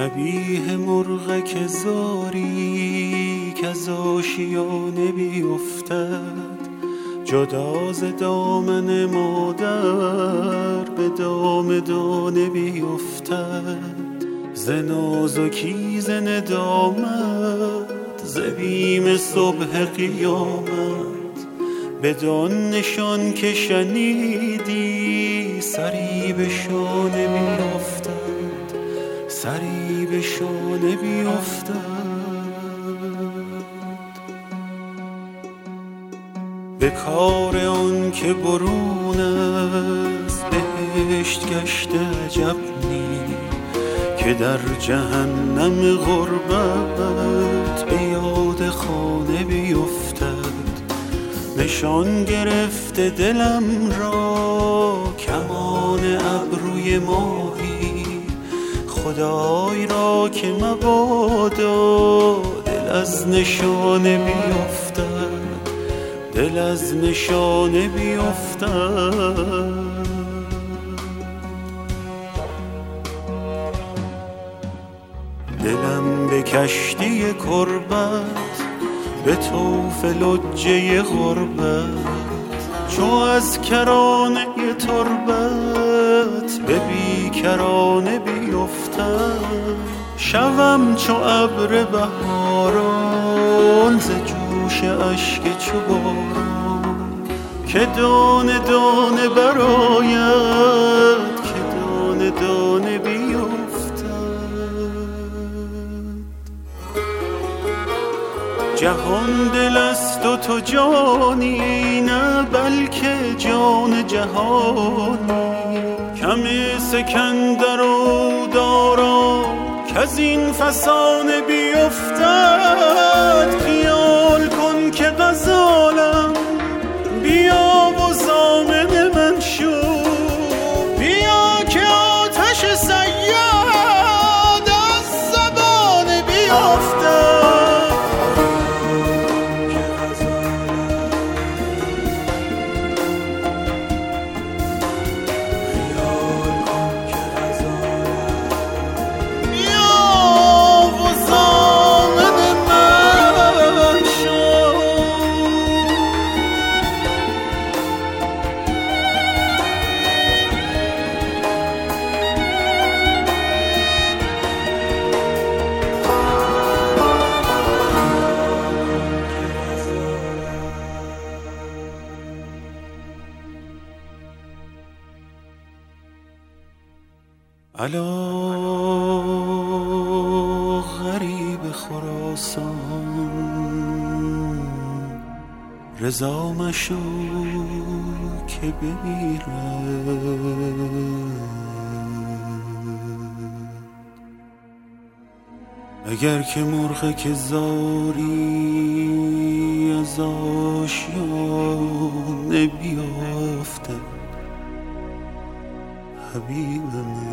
شبیه مرغک زاری که از آشیانه بیفتد، جدا ز دامن مادر به دام دانه بیفتد. ز نازکی ز ندامت ز بیم صبح قیامت، بدان نشان که شنیدی سری به شانه بیفتد، سری به شانه بیفتد. به کار آن که برون از بهشت گشته عجب نی، که در جهنم غربت به یاد خانه بیفتد. نشان گرفته دلم را کمان ابروی ماهی، خدای را که مبادا دل از نشانه بیفتد، دل از نشانه بیفتد. دلم به کشتی کربت به طوف لجه غربت، چو از کرانه تربت به بیکرانه بیفتد. شوم چو ابر بهاران ز جوش اشک چو باران، که دانه دانه برآید، که دانه دانه بیفتد. جهان دل است و تو جانی، نه بلکه جان جهانی. کم سکندر و دارا کز این فسانه بیفتد. خیال کن که غزالم بیا و ضامن من شو، بیا که آتش صیاد از زبان بیفتد. الا غریب خراسان، رضا مشو که بمیرد. اگر که مرغک زاری از آشیانه بیافته، حبیبم